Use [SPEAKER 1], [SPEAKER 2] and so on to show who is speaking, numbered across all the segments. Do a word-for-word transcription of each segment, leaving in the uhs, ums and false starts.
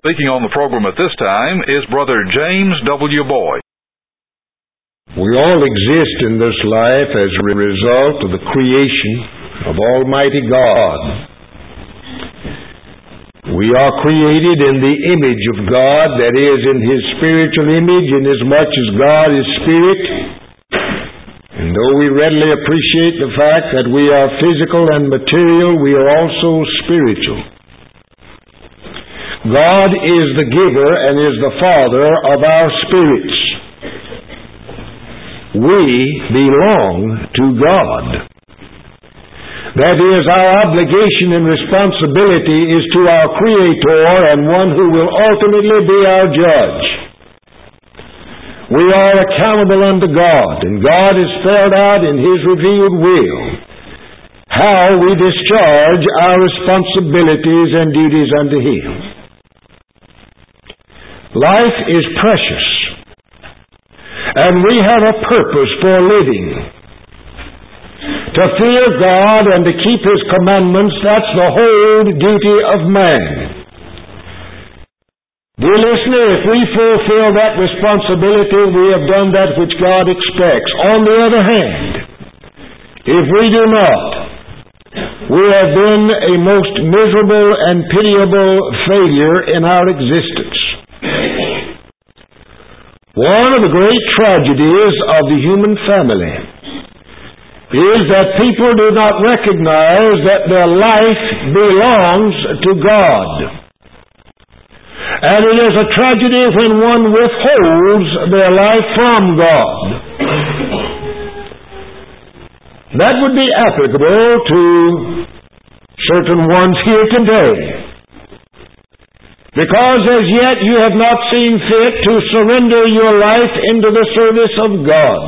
[SPEAKER 1] Speaking on the program at this time is Brother James W. Boyd.
[SPEAKER 2] We all exist in this life as a result of the creation of Almighty God. We are created in the image of God, that is, in His spiritual image, inasmuch as God is Spirit. And though we readily appreciate the fact that we are physical and material, we are also spiritual. God is the giver and is the Father of our spirits. We belong to God. That is, our obligation and responsibility is to our Creator and one who will ultimately be our judge. We are accountable unto God, and God has spelled out in His revealed will how we discharge our responsibilities and duties unto Him. Life is precious, and we have a purpose for living. To fear God and to keep His commandments, that's the whole duty of man. Dear listener, if we fulfill that responsibility, we have done that which God expects. On the other hand, if we do not, we have been a most miserable and pitiable failure in our existence. One of the great tragedies of the human family is that people do not recognize that their life belongs to God. And it is a tragedy when one withholds their life from God. That would be applicable to certain ones here today. Because as yet you have not seen fit to surrender your life into the service of God.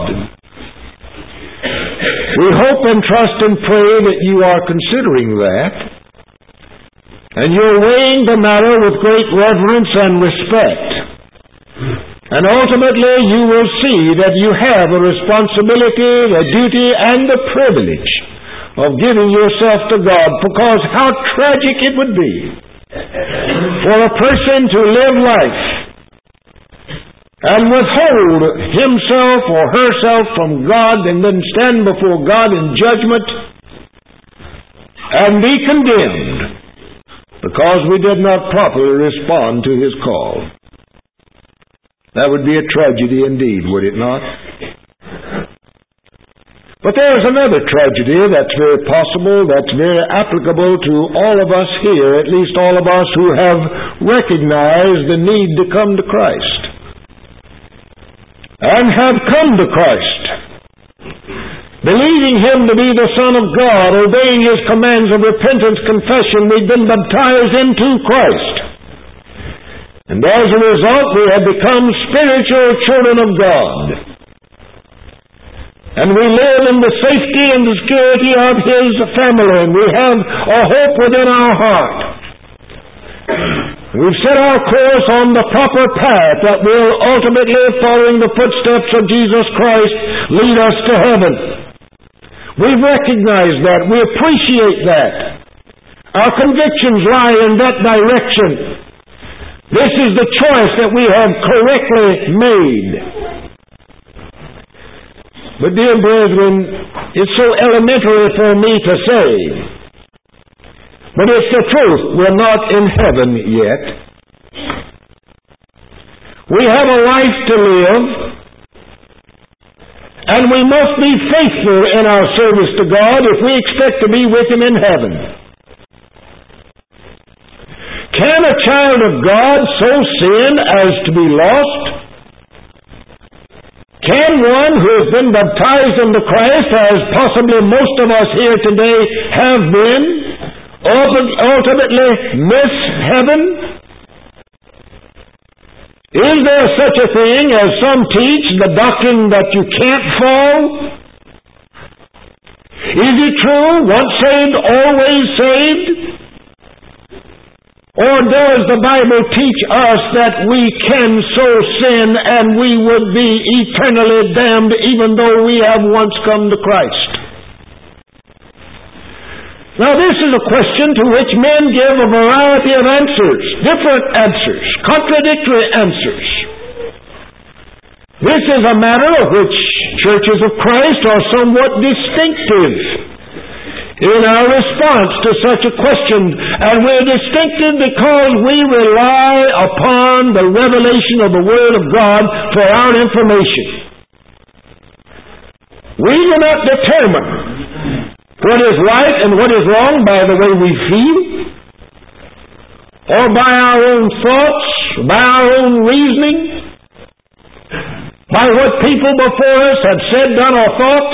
[SPEAKER 2] We hope and trust and pray that you are considering that, and you're weighing the matter with great reverence and respect. And ultimately you will see that you have a responsibility, a duty, and the privilege of giving yourself to God, because how tragic it would be for a person to live life and withhold himself or herself from God and then stand before God in judgment and be condemned because we did not properly respond to His call. That would be a tragedy indeed, would it not? But there is another tragedy that's very possible, that's very applicable to all of us here, at least all of us who have recognized the need to come to Christ and have come to Christ, believing Him to be the Son of God, obeying His commands of repentance, confession. We've been baptized into Christ. And as a result, we have become spiritual children of God. And we live in the safety and the security of His family, and we have a hope within our heart. We've set our course on the proper path that will ultimately, following the footsteps of Jesus Christ, lead us to heaven. We recognize that. We appreciate that. Our convictions lie in that direction. This is the choice that we have correctly made. But dear brethren, it's so elementary for me to say, but it's the truth. We're not in heaven yet. We have a life to live, and we must be faithful in our service to God if we expect to be with Him in heaven. Can a child of God so sin as to be lost? Can one who has been baptized into Christ, as possibly most of us here today have been, ultimately miss heaven? Is there such a thing as some teach, the doctrine that you can't fall? Is it true, once saved, always saved? Or does the Bible teach us that we can so sin and we would be eternally damned even though we have once come to Christ? Now this is a question to which men give a variety of answers, different answers, contradictory answers. This is a matter of which churches of Christ are somewhat distinctive in our response to such a question. And we're distinctive because we rely upon the revelation of the Word of God for our information. We do not determine what is right and what is wrong by the way we feel, or by our own thoughts, by our own reasoning, by what people before us had said, done, or thought.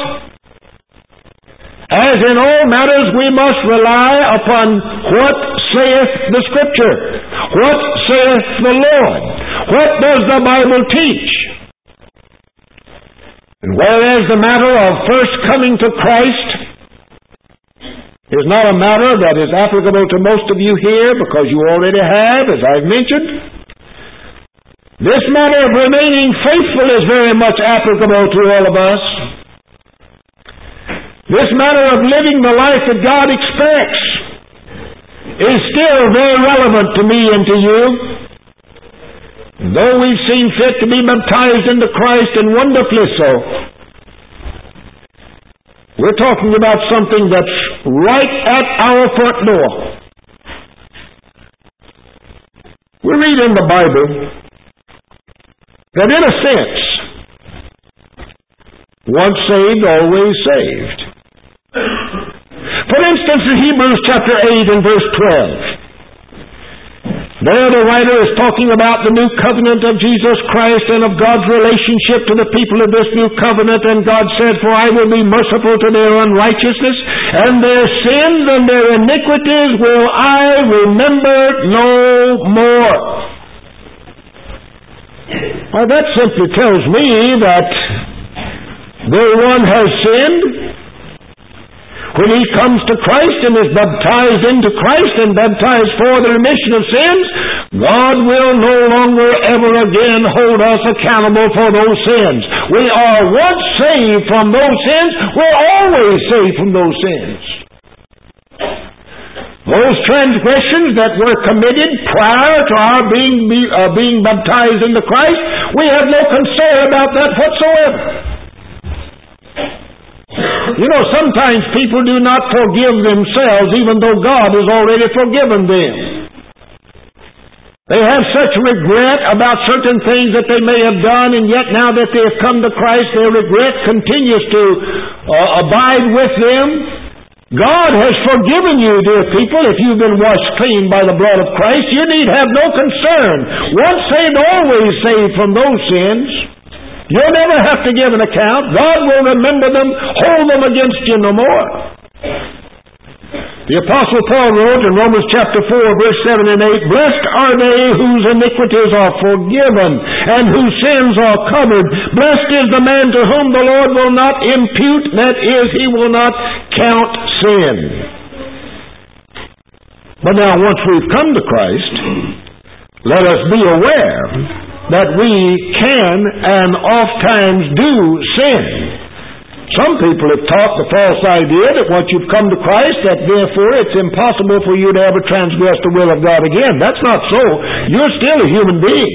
[SPEAKER 2] As in all matters, we must rely upon what saith the Scripture, what saith the Lord, what does the Bible teach. And whereas the matter of first coming to Christ is not a matter that is applicable to most of you here, because you already have, as I've mentioned, this matter of remaining faithful is very much applicable to all of us. This matter of living the life that God expects is still very relevant to me and to you. Though we've seen fit to be baptized into Christ, and wonderfully so, we're talking about something that's right at our front door. We read in the Bible that in a sense, once saved, always saved. For instance, in Hebrews chapter eight and verse twelve, there the writer is talking about the new covenant of Jesus Christ and of God's relationship to the people of this new covenant. And God said, "For I will be merciful to their unrighteousness, and their sins and their iniquities will I remember no more." Well, that simply tells me that though one has sinned, when he comes to Christ and is baptized into Christ and baptized for the remission of sins, God will no longer ever again hold us accountable for those sins. We are once saved from those sins, we're always saved from those sins. Those transgressions that were committed prior to our being, uh, being baptized into Christ, we have no concern about that whatsoever. You know, sometimes people do not forgive themselves even though God has already forgiven them. They have such regret about certain things that they may have done, and yet now that they have come to Christ, their regret continues to uh, abide with them. God has forgiven you, dear people, if you've been washed clean by the blood of Christ. You need have no concern. Once saved, always saved from those sins. You'll never have to give an account. God will remember them, hold them against you no more. The Apostle Paul wrote in Romans chapter four, verse seven and eight, "Blessed are they whose iniquities are forgiven, and whose sins are covered. Blessed is the man to whom the Lord will not impute," that is, He will not count sin. But now, once we've come to Christ, let us be aware that we can and oft times do sin. Some people have taught the false idea that once you've come to Christ, that therefore it's impossible for you to ever transgress the will of God again. That's not so. You're still a human being.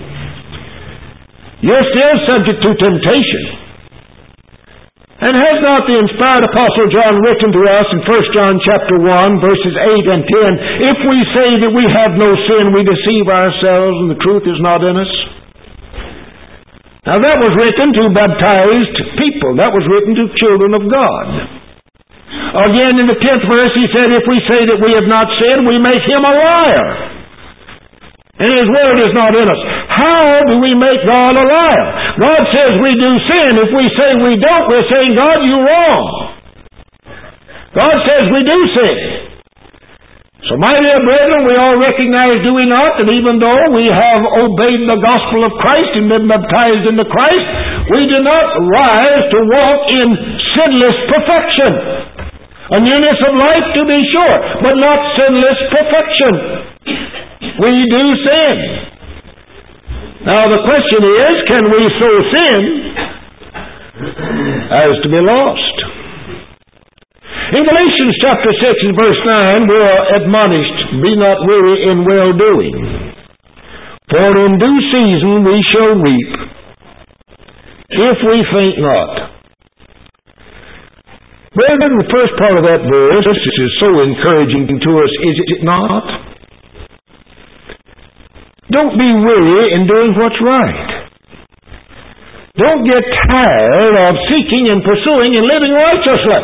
[SPEAKER 2] You're still subject to temptation. And has not the inspired Apostle John written to us in First John chapter one, verses eight and ten, "If we say that we have no sin, we deceive ourselves, and the truth is not in us"? Now that was written to baptized people. That was written to children of God. Again, in the tenth verse, he said, "If we say that we have not sinned, we make Him a liar, and His word is not in us." How do we make God a liar? God says we do sin. If we say we don't, we're saying, "God, you're wrong." God says we do sin. So, my dear brethren, we all recognize, do we not, that even though we have obeyed the gospel of Christ and been baptized into Christ, we do not rise to walk in sinless perfection. A newness of life, to be sure, but not sinless perfection. We do sin. Now, the question is, can we so sin as to be lost? In Galatians chapter six and verse nine, we are admonished, be not weary in well-doing, for in due season we shall reap, if we faint not. Brethren, the first part of that verse is so encouraging to us, is it not? Don't be weary in doing what's right. Don't get tired of seeking and pursuing and living righteously.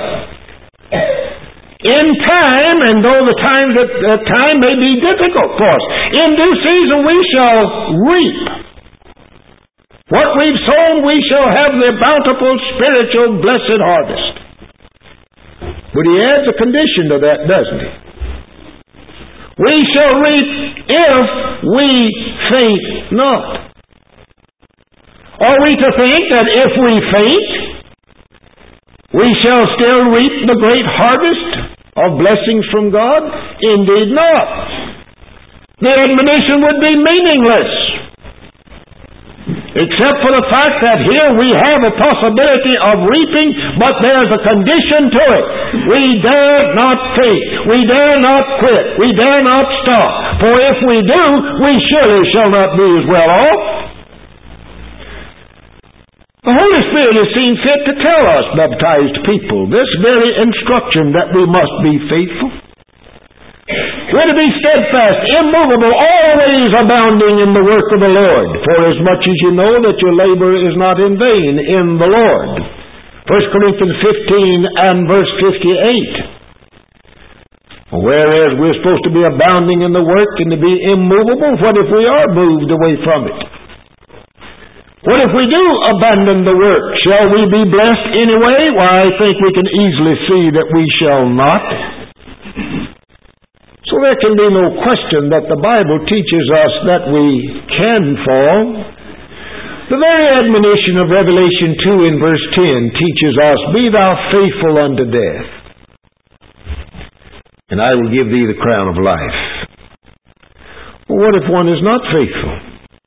[SPEAKER 2] In time, and though the time that uh, time may be difficult for us, in due season we shall reap. What we've sown, we shall have the bountiful, spiritual, blessed harvest. But he adds a condition to that, doesn't he? We shall reap if we faint not. Are we to think that if we faint, we shall still reap the great harvest of blessings from God? Indeed not. The admonition would be meaningless, except for the fact that here we have a possibility of reaping, but there's a condition to it. We dare not faint. We dare not quit. We dare not stop. For if we do, we surely shall not be as well off. The Holy Spirit has seen fit to tell us, baptized people, this very instruction that we must be faithful. We're to be steadfast, immovable, always abounding in the work of the Lord, for as much as you know that your labor is not in vain in the Lord. First Corinthians fifteen and verse fifty-eight. Whereas we're supposed to be abounding in the work and to be immovable, what if we are moved away from it? What if we do abandon the work? Shall we be blessed anyway? Why, I think we can easily see that we shall not. So there can be no question that the Bible teaches us that we can fall. The very admonition of Revelation two in verse ten teaches us, be thou faithful unto death, and I will give thee the crown of life. Well, what if one is not faithful?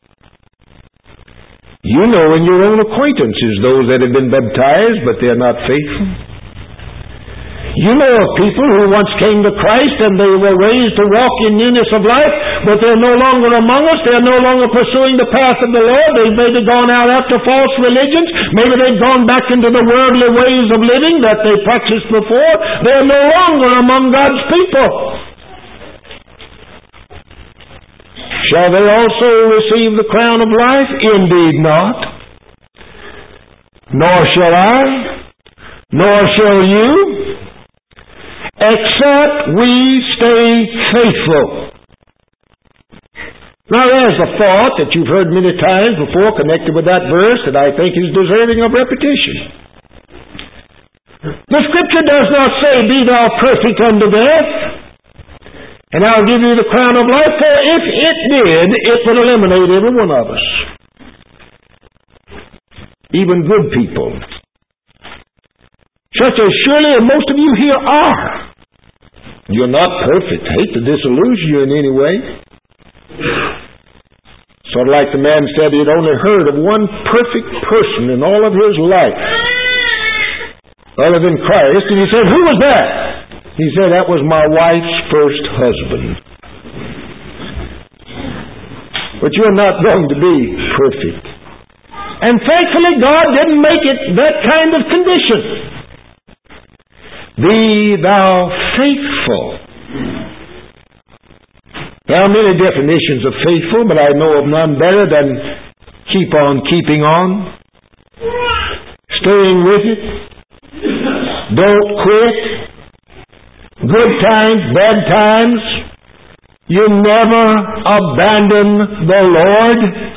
[SPEAKER 2] You know in your own acquaintances those that have been baptized, but they're not faithful. You know of people who once came to Christ and they were raised to walk in newness of life, but they're no longer among us. They're no longer pursuing the path of the Lord. They've maybe gone out after false religions. Maybe they've gone back into the worldly ways of living that they practiced before. They're no longer among God's people. Shall they also receive the crown of life? Indeed not. Nor shall I, nor shall you, except we stay faithful. Now there's a thought that you've heard many times before connected with that verse that I think is deserving of repetition. The Scripture does not say, be thou perfect unto death, and I'll give you the crown of life, for if it did, it would eliminate every one of us. Even good people. Such as surely most of you here are. You're not perfect. I hate to disillusion you in any way. Sort of like the man said he'd only heard of one perfect person in all of his life, other than Christ, and he said, who was that? He said, that was my wife's first husband. But you're not going to be perfect. And thankfully God didn't make it that kind of condition. Be thou faithful. There are many definitions of faithful, but I know of none better than keep on keeping on, staying with it, don't quit, good times, bad times, you never abandon the Lord.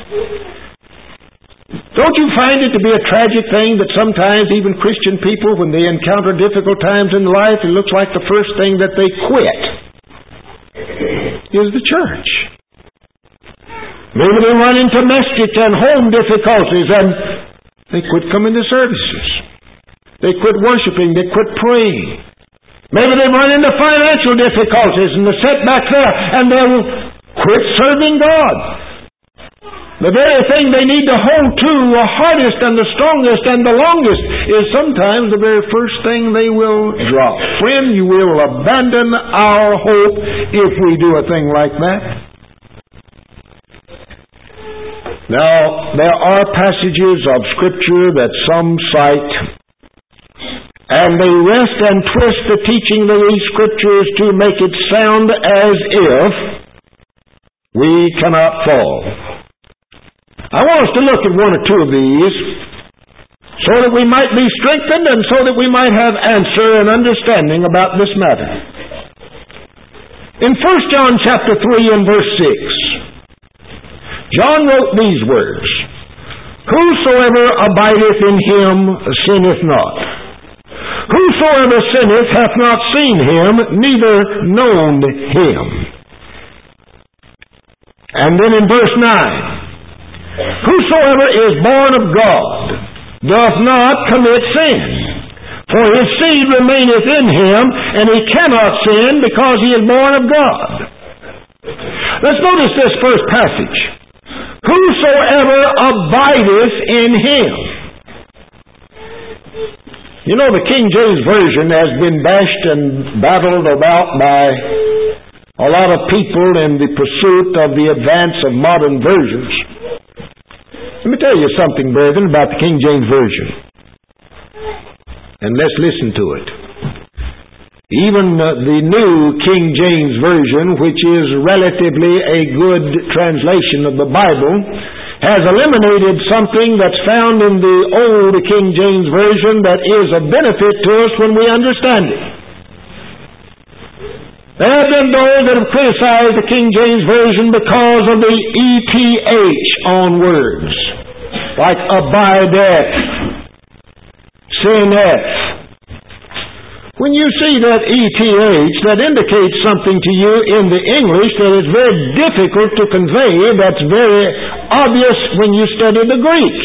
[SPEAKER 2] Don't you find it to be a tragic thing that sometimes even Christian people, when they encounter difficult times in life, it looks like the first thing that they quit is the church. Maybe they run into domestic and home difficulties and they quit coming to services. They quit worshiping. They quit praying. Maybe they run into financial difficulties and the setback there and they'll quit serving God. The very thing they need to hold to the hardest and the strongest and the longest is sometimes the very first thing they will drop. Friend, you will abandon our hope if we do a thing like that. Now, there are passages of Scripture that some cite, and they wrest and twist the teaching of these Scriptures to make it sound as if we cannot fall. I want us to look at one or two of these so that we might be strengthened and so that we might have answer and understanding about this matter. In First John chapter three and verse six, John wrote these words, "Whosoever abideth in him sinneth not. Whosoever sinneth hath not seen him, neither known him." And then in verse nine, "Whosoever is born of God doth not commit sin, for his seed remaineth in him, and he cannot sin because he is born of God." Let's notice this first passage. "Whosoever abideth in him." You know, the King James Version has been bashed and battled about by a lot of people in the pursuit of the advance of modern versions. Let me tell you something, brethren, about the King James Version. And let's listen to it. Even uh, the new King James Version, which is relatively a good translation of the Bible, has eliminated something that's found in the old King James Version that is of benefit to us when we understand it. There have been those that have criticized the King James Version because of the E T H on words, like abideth, sinneth. When you see that E T H, that indicates something to you in the English that is very difficult to convey, that's very obvious when you study the Greek.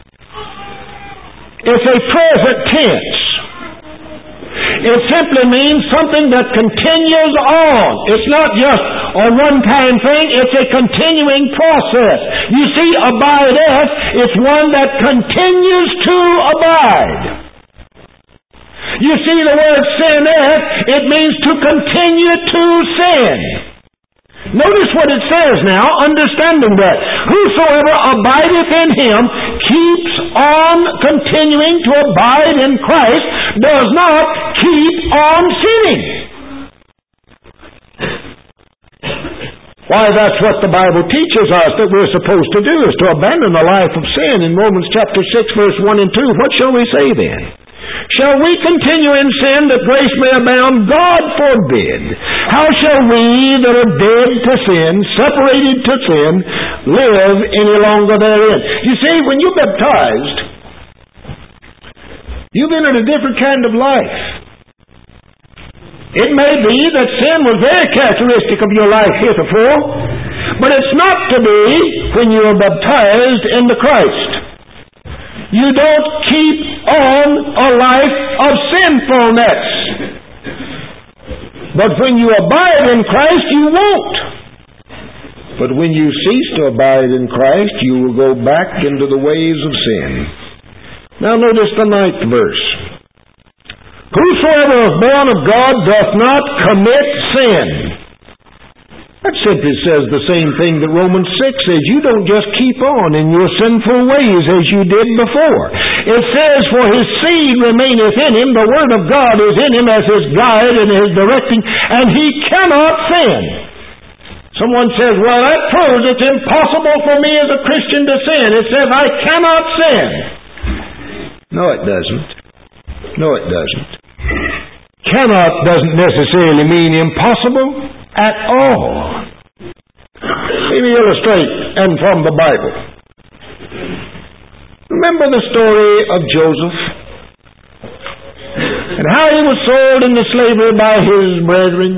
[SPEAKER 2] It's a present tense. It simply means something that continues on. It's not just a one-time thing, it's a continuing process. You see, abideth, it's one that continues to abide. You see the word sinneth, it means to continue to sin. Notice what it says now, understanding that. Whosoever abideth in him keeps on continuing to abide in Christ, does not keep on sinning. Why, that's what the Bible teaches us that we're supposed to do, is to abandon the life of sin. In Romans chapter six, verse one and two, what shall we say then? Shall we continue in sin that grace may abound? God forbid. How shall we that are dead to sin, separated to sin, live any longer therein? You see, when you're baptized, you've entered a different kind of life. It may be that sin was very characteristic of your life heretofore, but it's not to be when you are baptized into Christ. You don't keep on a life of sinfulness. But when you abide in Christ, you won't. But when you cease to abide in Christ, you will go back into the ways of sin. Now notice the ninth verse. Whosoever is born of God doth not commit sin. That simply says the same thing that Romans six says. You don't just keep on in your sinful ways as you did before. It says, for his seed remaineth in him, the word of God is in him as his guide and his directing, and he cannot sin. Someone says, well, that proves it's impossible for me as a Christian to sin. It says, I cannot sin. No, it doesn't. No, it doesn't. Cannot doesn't necessarily mean impossible at all. Let me illustrate, and from the Bible. Remember the story of Joseph? And how he was sold into slavery by his brethren?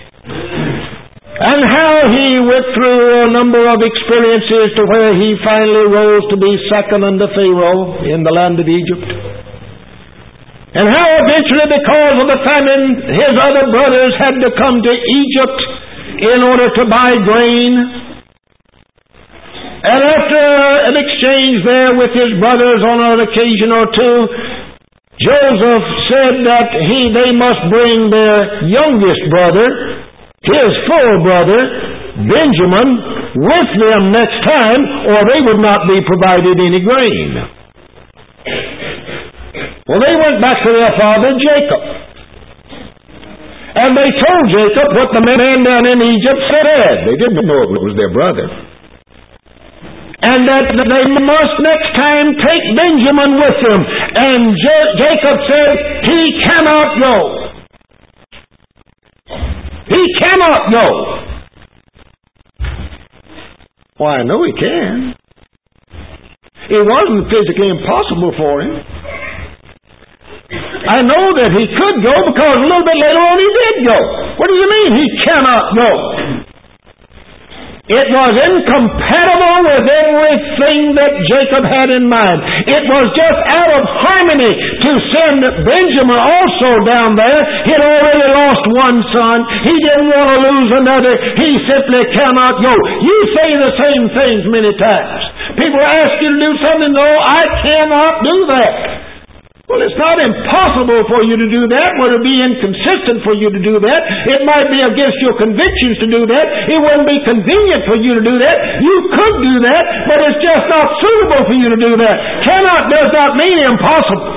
[SPEAKER 2] And how he went through a number of experiences to where he finally rose to be second unto Pharaoh in the land of Egypt? And how eventually, because of the famine, his other brothers had to come to Egypt in order to buy grain. And after an exchange there with his brothers on an occasion or two, Joseph said that he they must bring their youngest brother, his full brother, Benjamin, with them next time, or they would not be provided any grain. Well, they went back to their father Jacob. And they told Jacob what the man down in Egypt said. They didn't know it was their brother. And that they must next time take Benjamin with them. And J- Jacob said, he cannot go. He cannot go. Why, no, he can. It wasn't physically impossible for him. I know that he could go because a little bit later on he did go. What do you mean he cannot go? It was incompatible with everything that Jacob had in mind. It was just out of harmony to send Benjamin also down there. He had already lost one son. He didn't want to lose another. He simply cannot go. You say the same things many times. People ask you to do something. No, I cannot do that. Well, it's not impossible for you to do that. Would it be inconsistent for you to do that? It might be against your convictions to do that. It wouldn't be convenient for you to do that. You could do that, but it's just not suitable for you to do that. Cannot does not mean impossible.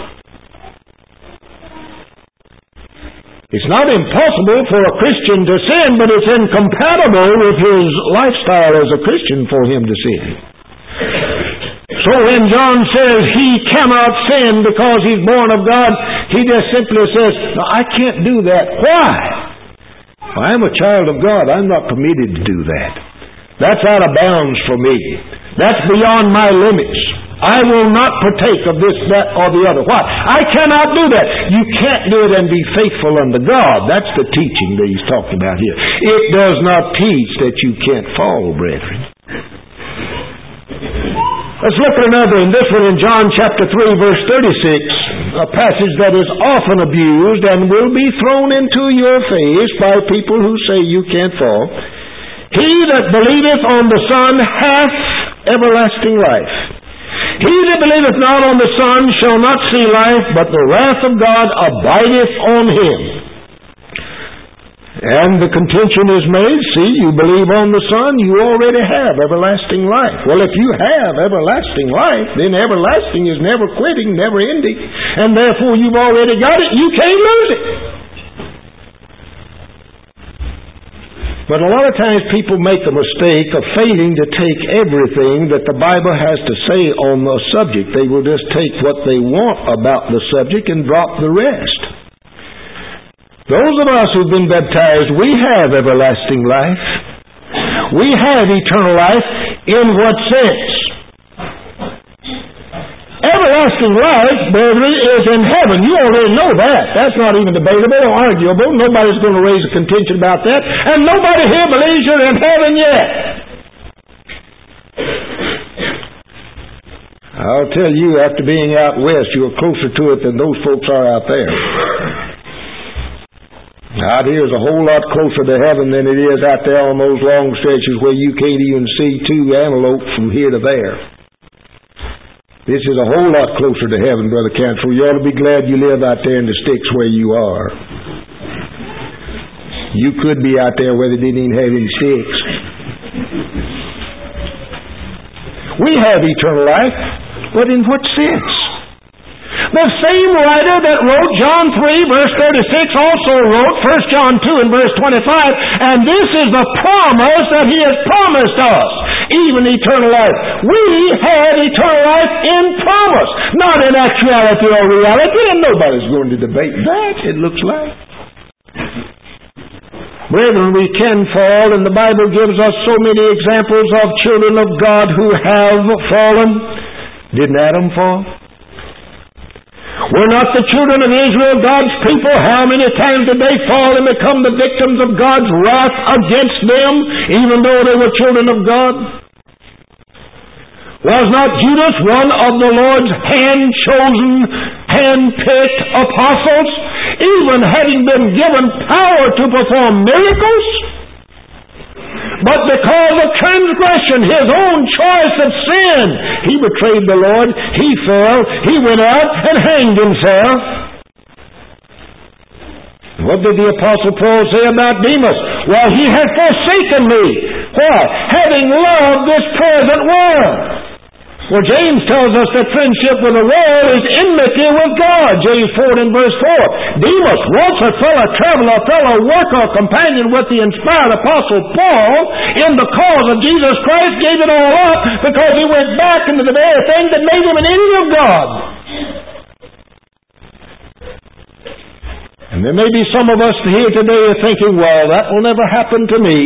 [SPEAKER 2] It's not impossible for a Christian to sin, but it's incompatible with his lifestyle as a Christian for him to sin. So when John says he cannot sin because he's born of God, he just simply says, no, I can't do that. Why? Well, I'm a child of God. I'm not permitted to do that. That's out of bounds for me. That's beyond my limits. I will not partake of this, that, or the other. Why? I cannot do that. You can't do it and be faithful unto God. That's the teaching that he's talking about here. It does not teach that you can't fall, brethren. Let's look at another, and this one in John chapter three, verse thirty-six, a passage that is often abused and will be thrown into your face by people who say you can't fall. He that believeth on the Son hath everlasting life. He that believeth not on the Son shall not see life, but the wrath of God abideth on him. And the contention is made, see, you believe on the Son, you already have everlasting life. Well, if you have everlasting life, then everlasting is never quitting, never ending, and therefore you've already got it, you can't lose it. But a lot of times people make a mistake of failing to take everything that the Bible has to say on the subject. They will just take what they want about the subject and drop the rest. Those of us who've been baptized, we have everlasting life. We have eternal life. In what sense? Everlasting life, brethren, is in heaven. You already know that. That's not even debatable or arguable. Nobody's going to raise a contention about that. And nobody here believes you're in heaven yet. I'll tell you, after being out west, you're closer to it than those folks are out there. Out here is a whole lot closer to heaven than it is out there on those long stretches where you can't even see two antelope from here to there. This is a whole lot closer to heaven, Brother Cantrell. You ought to be glad you live out there in the sticks where you are. You could be out there where they didn't even have any sticks. We have eternal life, but in what sense? The same writer that wrote John three, verse thirty-six, also wrote First John two and verse twenty-five, and this is the promise that he has promised us, even eternal life. We have eternal life in promise, not in actuality or reality, and nobody's going to debate that, it looks like. Brethren, we can fall, and the Bible gives us so many examples of children of God who have fallen. Didn't Adam fall? Were not the children of Israel God's people? How many times did they fall and become the victims of God's wrath against them, even though they were children of God? Was not Judas one of the Lord's hand-chosen, hand-picked apostles, even having been given power to perform miracles? But because of transgression, his own choice of sin, he betrayed the Lord, he fell, he went out and hanged himself. What did the Apostle Paul say about Demas? Well, he had forsaken me. Why? Having loved this present world. Well, James tells us that friendship with the world is enmity with God. James four and verse four. Demas, once a fellow traveler, a fellow worker, a companion with the inspired Apostle Paul, in the cause of Jesus Christ, gave it all up because he went back into the very thing that made him an enemy of God. And there may be some of us here today thinking, well, that will never happen to me.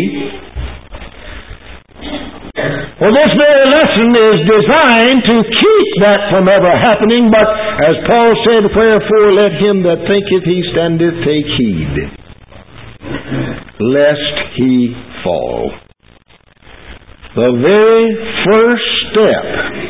[SPEAKER 2] Well, this very lesson is designed to keep that from ever happening, but as Paul said, wherefore let him that thinketh he standeth take heed, lest he fall. The very first step,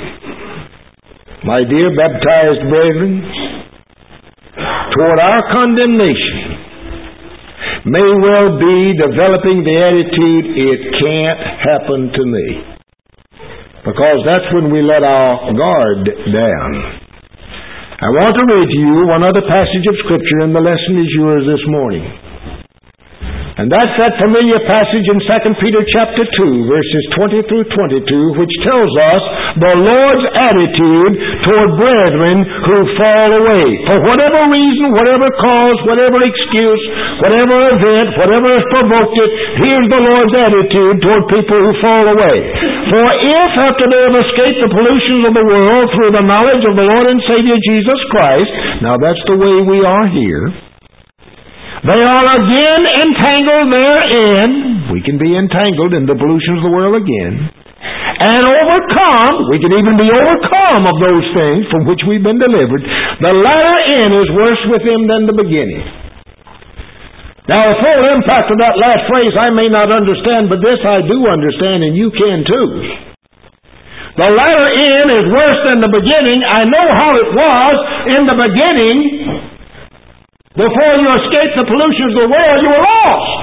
[SPEAKER 2] my dear baptized brethren, toward our condemnation may well be developing the attitude, it can't happen to me. Because that's when we let our guard down. I want to read to you one other passage of Scripture, and the lesson is yours this morning. And that's that familiar passage in Second Peter chapter two, verses twenty through twenty-two, which tells us the Lord's attitude toward brethren who fall away. For whatever reason, whatever cause, whatever excuse, whatever event, whatever has provoked it, here's the Lord's attitude toward people who fall away. For if, after they have escaped the pollutions of the world through the knowledge of the Lord and Savior Jesus Christ, now that's the way we are here, they are again entangled therein. We can be entangled in the pollutions of the world again. And overcome. We can even be overcome of those things from which we've been delivered. The latter end is worse with them than the beginning. Now, the full impact of that last phrase I may not understand, but this I do understand, and you can too. The latter end is worse than the beginning. I know how it was in the beginning. Before you escaped the pollutions of the world, you were lost.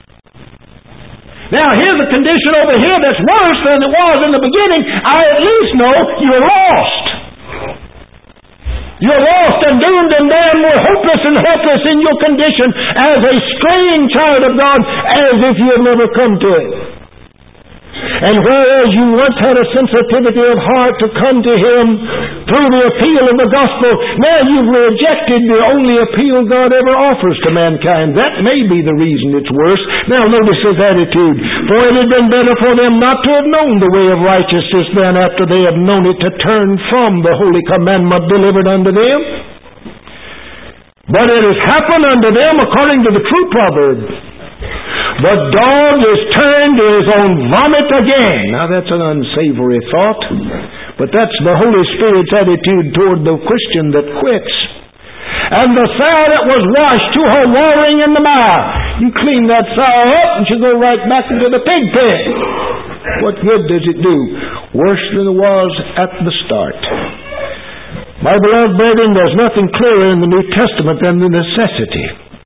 [SPEAKER 2] Now, here's a condition over here that's worse than it was in the beginning. I at least know you're lost. You're lost and doomed and damned. We're hopeless and helpless in your condition as a straying child of God, as if you had never come to it. And whereas you once had a sensitivity of heart to come to Him through the appeal of the gospel, now you've rejected the only appeal God ever offers to mankind. That may be the reason it's worse. Now notice His attitude. For it had been better for them not to have known the way of righteousness than after they have known it to turn from the holy commandment delivered unto them. But it has happened unto them according to the true proverb. The dog is turned to his own vomit again. Now that's an unsavory thought, but that's the Holy Spirit's attitude toward the Christian that quits. And the sow that was washed to her wallowing in the mire. You clean that sow up and she'll go right back into the pig pen. What good does it do? Worse than it was at the start. My beloved brethren, there's nothing clearer in the New Testament than the necessity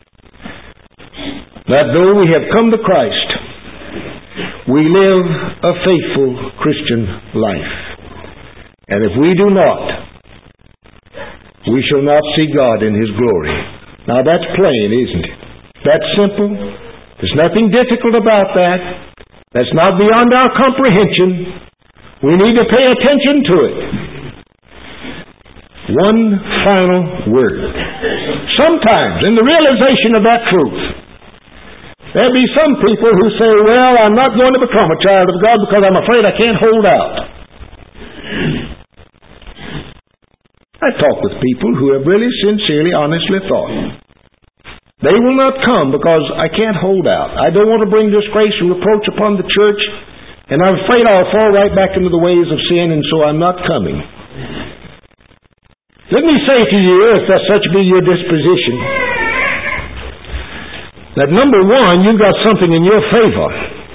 [SPEAKER 2] that though we have come to Christ, we live a faithful Christian life. And if we do not, we shall not see God in His glory. Now that's plain, isn't it? That's simple. There's nothing difficult about that. That's not beyond our comprehension. We need to pay attention to it. One final word. Sometimes, in the realization of that truth, there'll be some people who say, well, I'm not going to become a child of God because I'm afraid I can't hold out. I talk with people who have really sincerely, honestly thought. They will not come because I can't hold out. I don't want to bring disgrace and reproach upon the church, and I'm afraid I'll fall right back into the ways of sin, and so I'm not coming. Let me say to you, if that such be your disposition, that number one, you've got something in your favor.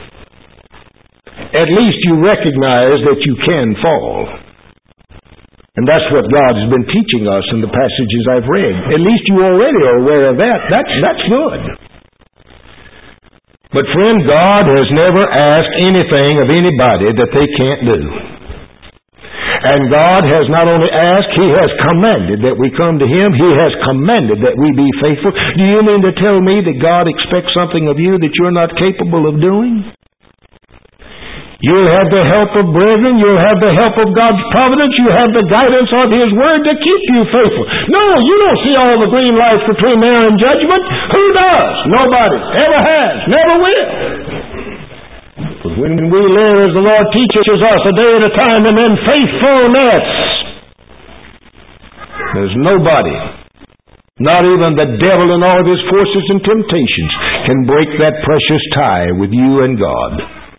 [SPEAKER 2] At least you recognize that you can fall. And that's what God has been teaching us in the passages I've read. At least you already are aware of that. That's, that's good. But friend, God has never asked anything of anybody that they can't do. And God has not only asked, He has commanded that we come to Him. He has commanded that we be faithful. Do you mean to tell me that God expects something of you that you're not capable of doing? You'll have the help of brethren. You'll have the help of God's providence. You have the guidance of His Word to keep you faithful. No, you don't see all the green lights between there and judgment. Who does? Nobody. Ever has. Never will. But when we live as the Lord teaches us a day at a time and in faithfulness, there's nobody, not even the devil and all of his forces and temptations, can break that precious tie with you and God.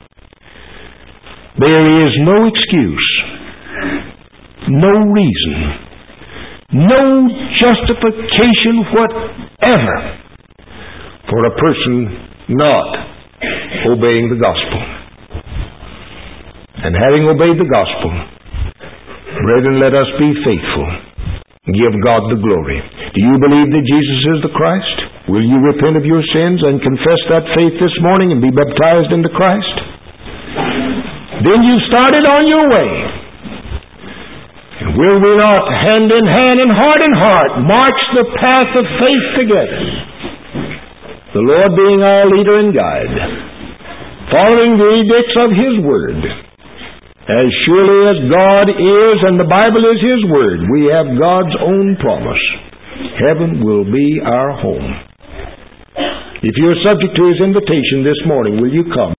[SPEAKER 2] There is no excuse, no reason, no justification whatever for a person not obeying the gospel. And having obeyed the gospel, brethren, let us be faithful. Give God the glory. Do you believe that Jesus is the Christ? Will you repent of your sins and confess that faith this morning and be baptized into Christ? Then you started on your way. And will we not, hand in hand and heart in heart, march the path of faith together? The Lord being our leader and guide, following the edicts of His Word. As surely as God is and the Bible is His Word, we have God's own promise. Heaven will be our home. If you're subject to His invitation this morning, will you come?